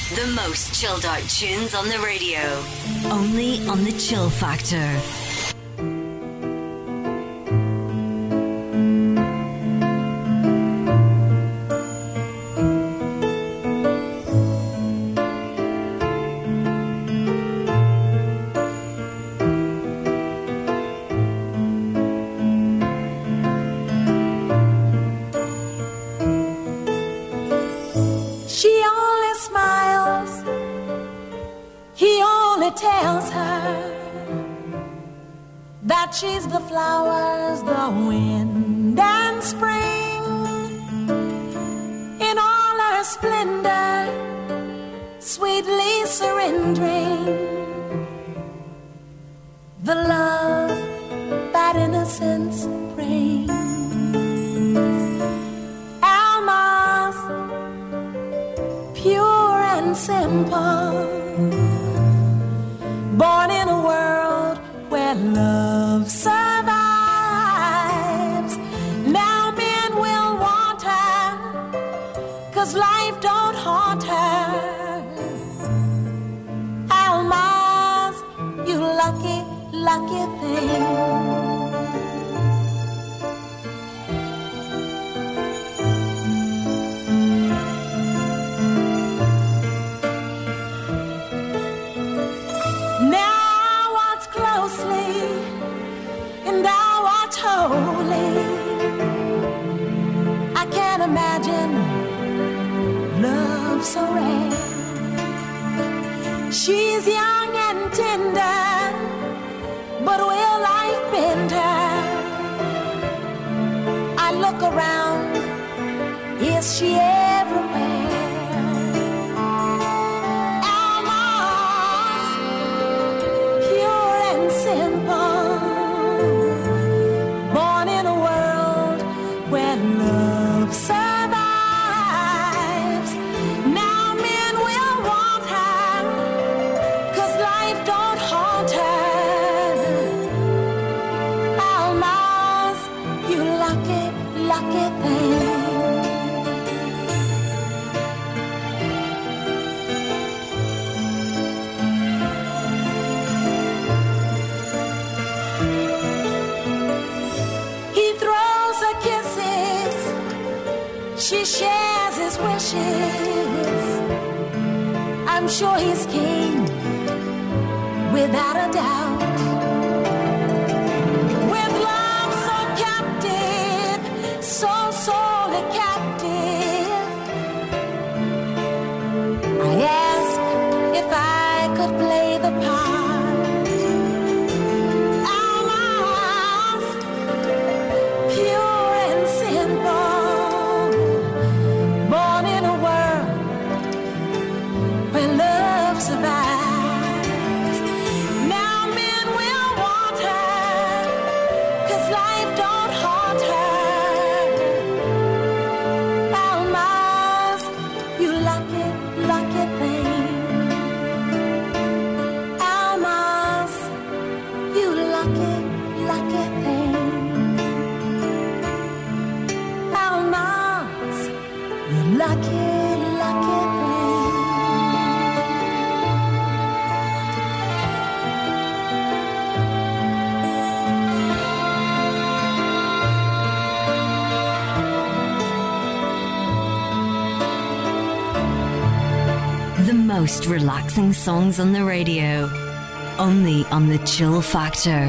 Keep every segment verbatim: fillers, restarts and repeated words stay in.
The most chilled out tunes on the radio. Only on the Chill Factor. Tells her that she's the flowers, the wind and spring in all her splendor, sweetly surrendering the love that innocence brings. Alma's pure and simple, born in a world where love survives. Now men will want her, 'cause life don't haunt her. Almaz, you lucky, lucky thing. Holy, I can't imagine love so rare. She's young and tender, but will life bend her? I look around, is she everywhere? Almost pure and simple, survives. Now men will want her, 'cause life don't haunt her. Almaz, you lucky, lucky thing. He throws her kisses, she shares his wishes. I'm sure he's king, without a doubt. With love so captive, so sorely captive, I ask if I could play the part. Almost pure and simple, born in a world where love survives. Now men will want her, 'cause life don't haunt her. Almaz, you lucky, lucky thing. Almaz, you lucky, lucky thing. Almaz, you lucky, lucky thing. The most relaxing songs on the radio. Only on the Chill Factor.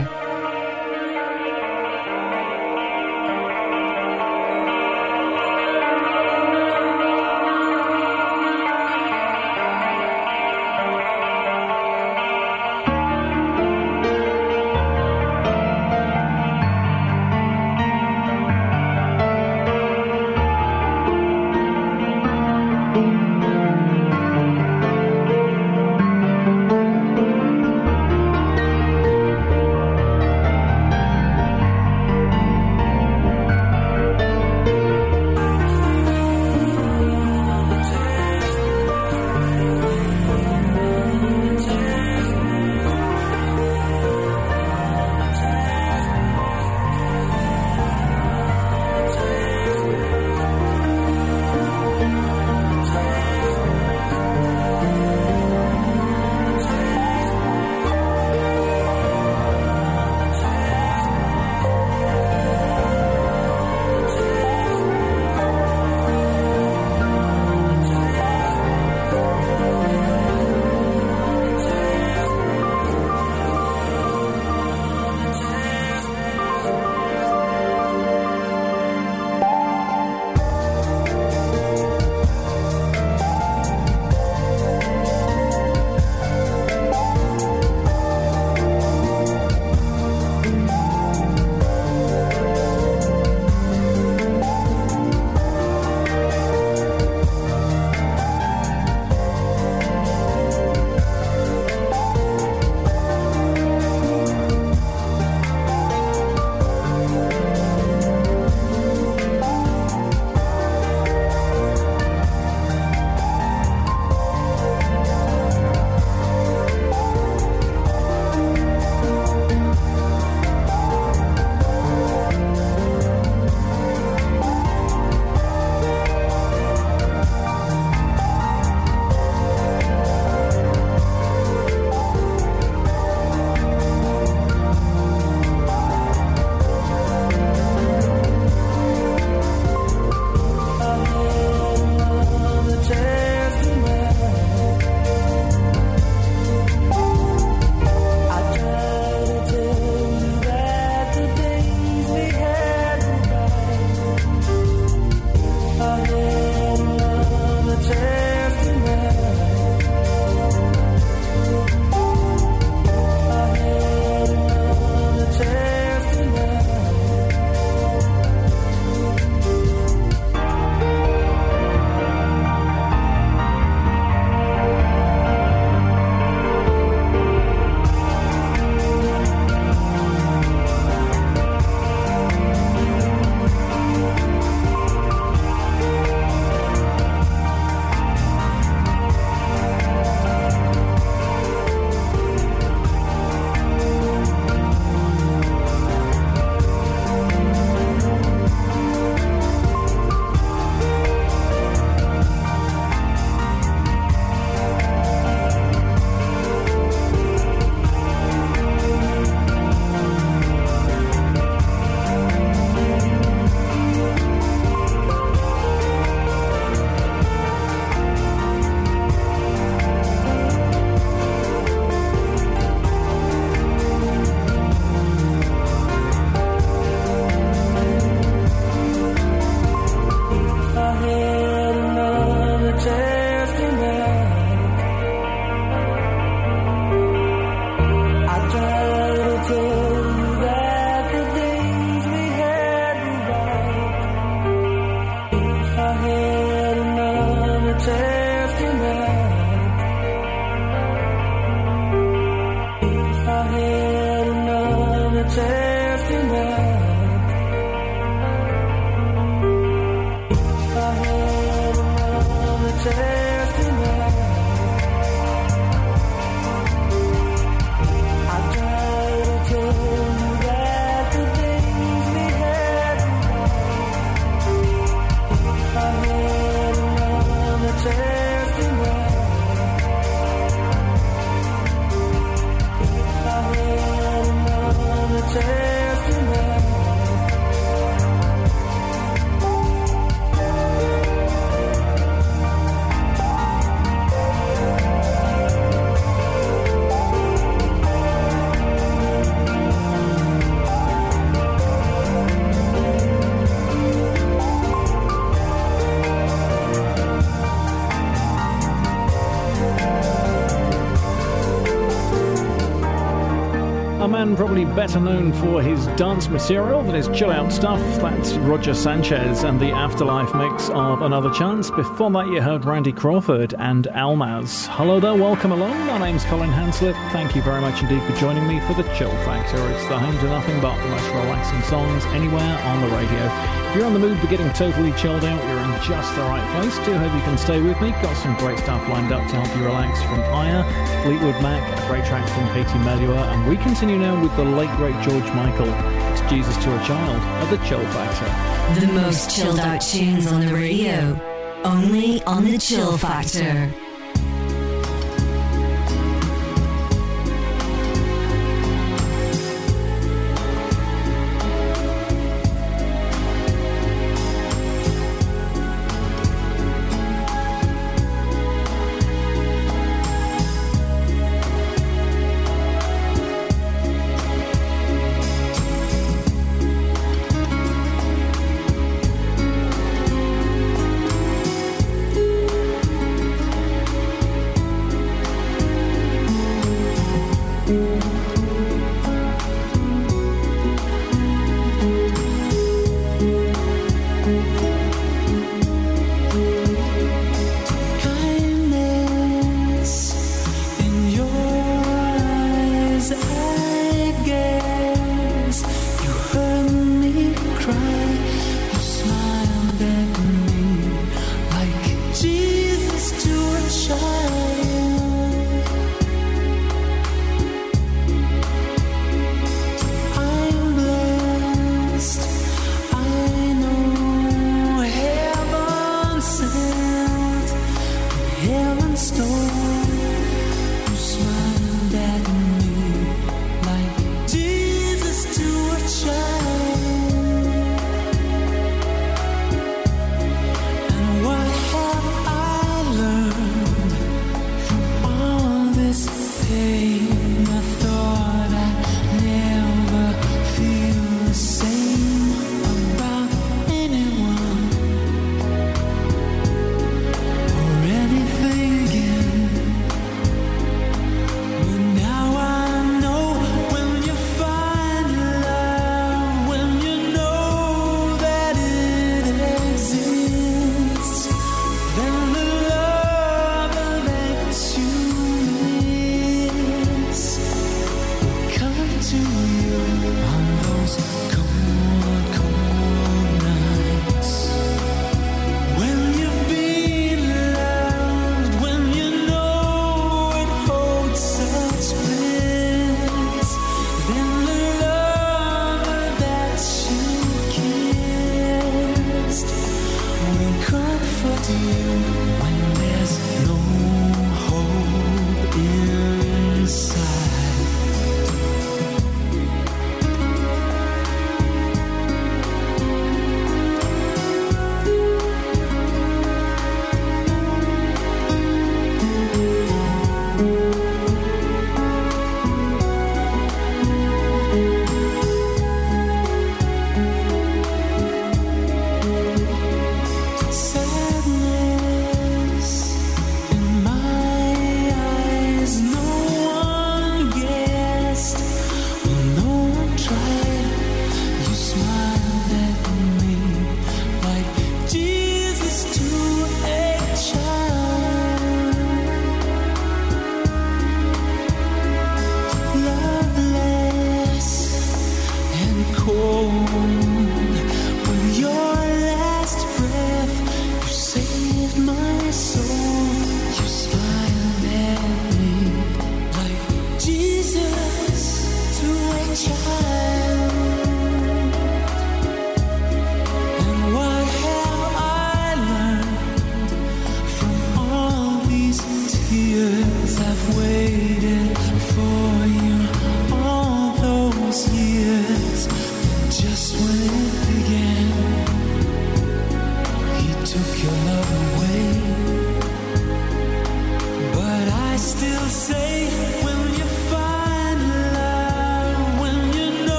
A man probably better known for his dance material than his chill-out stuff. That's Roger Sanchez and the Afterlife mix of Another Chance. Before that, you heard Randy Crawford and Almaz. Hello there, welcome along. My name's Colin Hanslip. Thank you very much indeed for joining me for The Chill Factor. It's the home to nothing but the most relaxing songs anywhere on the radio. If you're on the mood for getting totally chilled out, you're in just the right place. Do hope you can stay with me. Got some great stuff lined up to help you relax from Aya, Fleetwood Mac, a great track from Katie Melua, and we continue now with the late great George Michael. It's Jesus to a Child at The Chill Factor. The most chilled out tunes on the radio, only on The Chill Factor.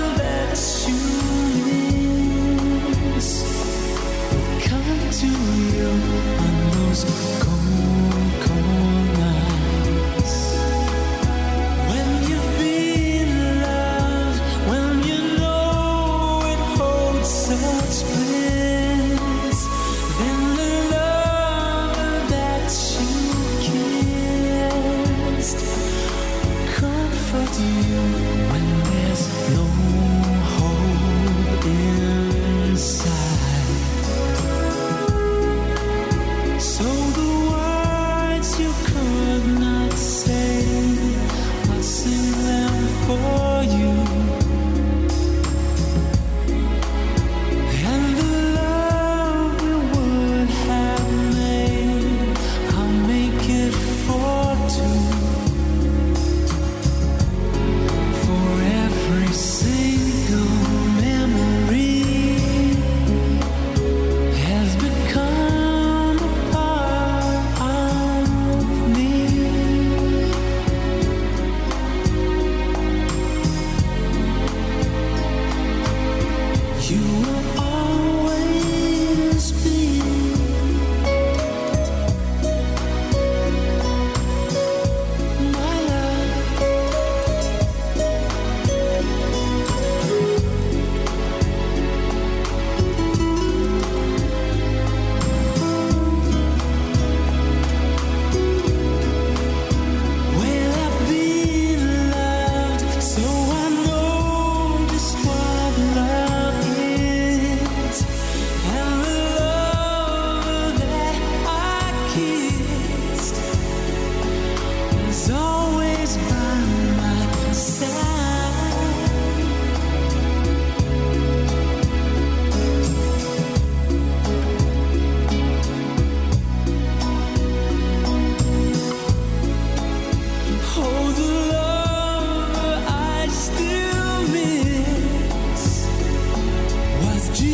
To you.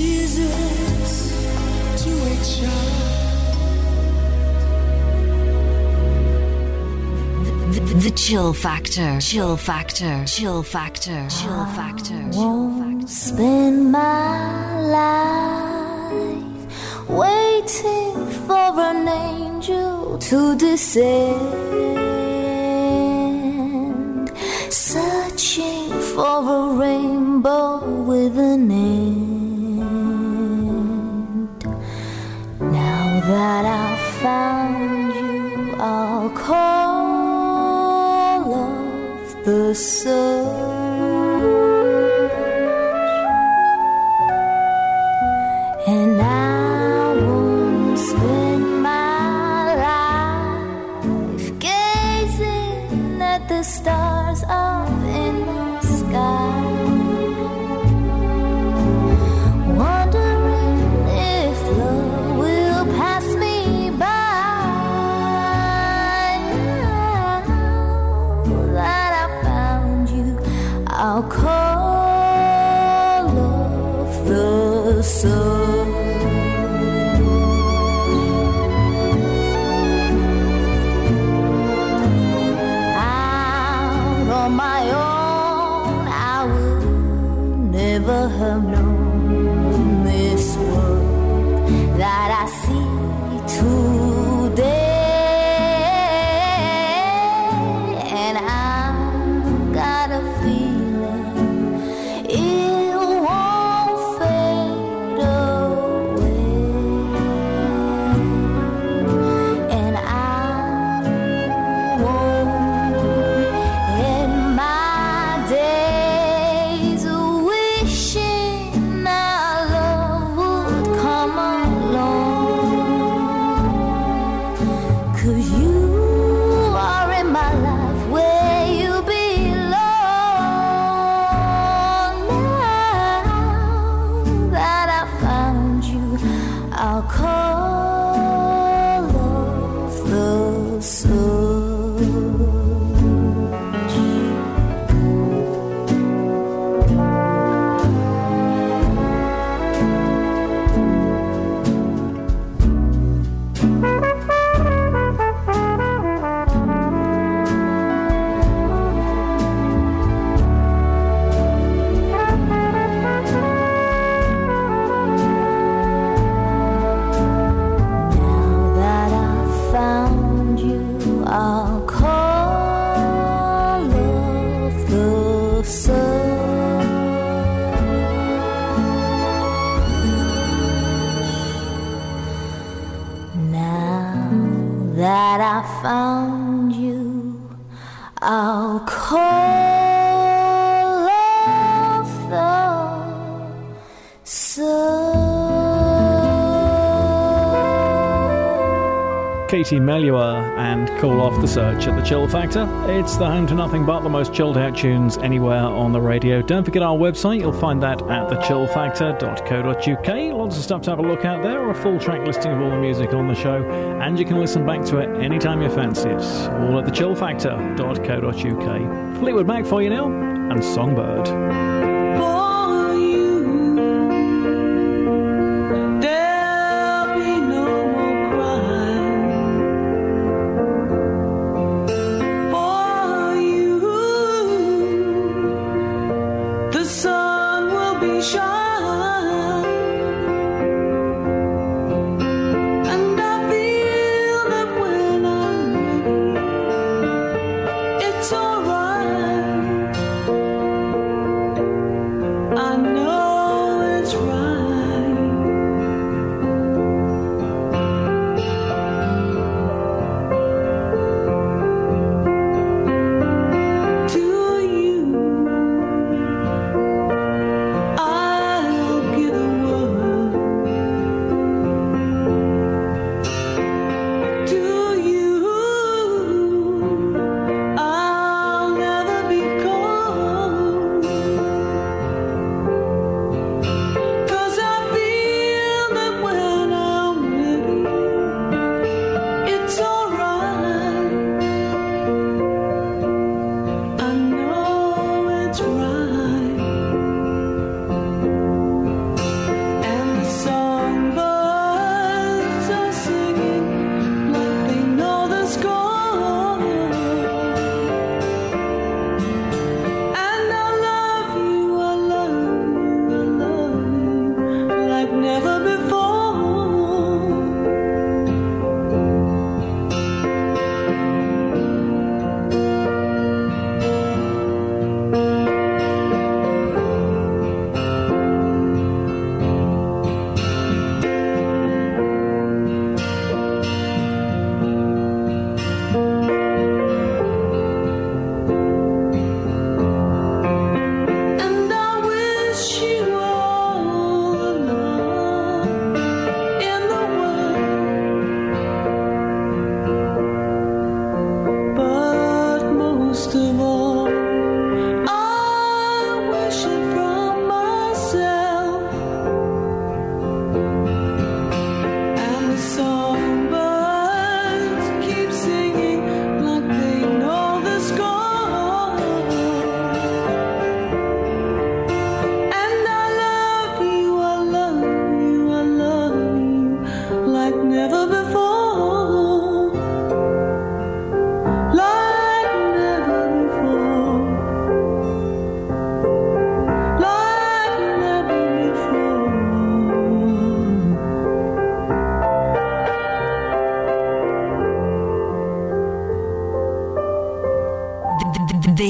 Jesus to a child. The Chill Factor, Chill Factor, Chill Factor, Chill Factor. I won't spend my life waiting for an angel to descend, searching for a rainbow with an end. Now that I've found you, I'll call the search, and I won't spend my life gazing at the stars up in the sky, wondering if love will pass me by. I'll call off the sun. Out on my own, I would never have known this world that I see today. And I've got a feeling it won't fade away, and I won't end my days wishing our love would come along, 'cause you are in my life where you I'll call off the search. I'll call off the search. Now that I found you, I'll call off the search. Katie Melua and Call Off the Search at the Chill Factor. It's the home to nothing but the most chilled out tunes anywhere on the radio. Don't forget our website, you'll find that at the chill factor dot co dot uk. Lots of stuff to have a look at there, a full track listing of all the music on the show, and you can listen back to it anytime you fancy it. All at the chill factor dot co dot uk. Fleetwood Mac for you now, and Songbird. It's alright.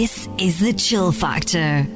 This is The Chill Factor.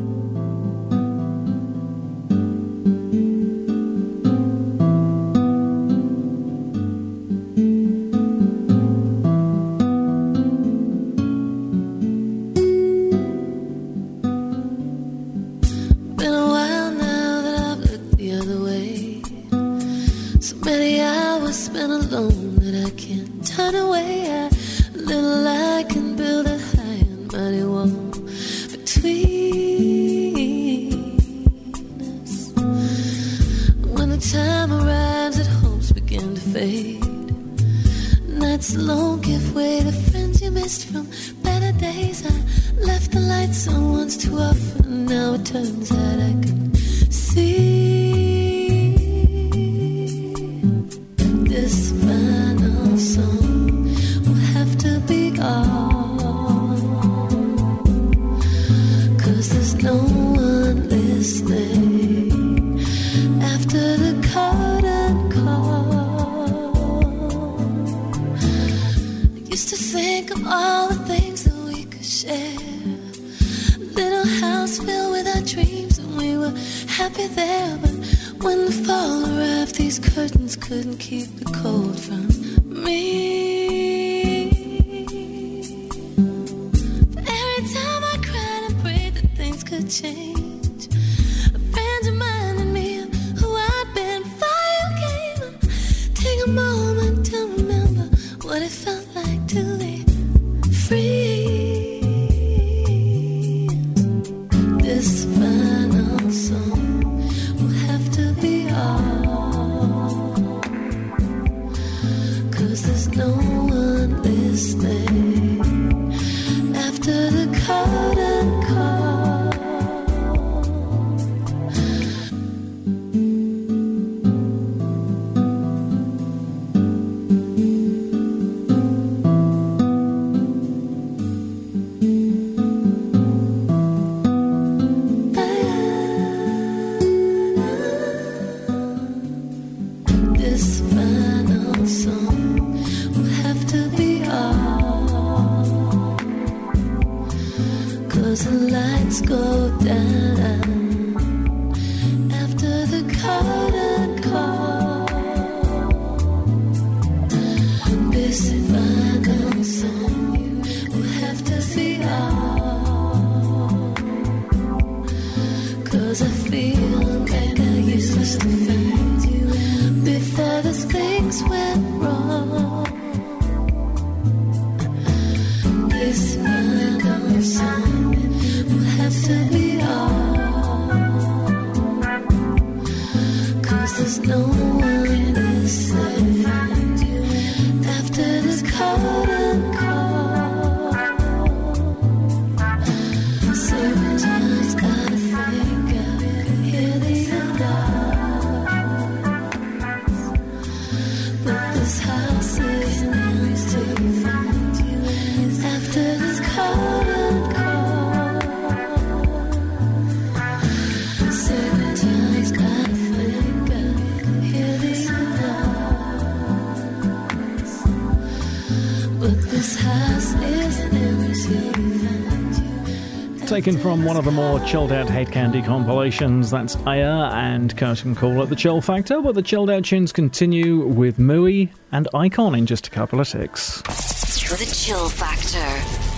Taken from one of the more chilled out Head Candy compilations, that's Aya and Curtain Call at the Chill Factor, but the chilled out tunes continue with Mooey and Icon in just a couple of ticks. The Chill Factor.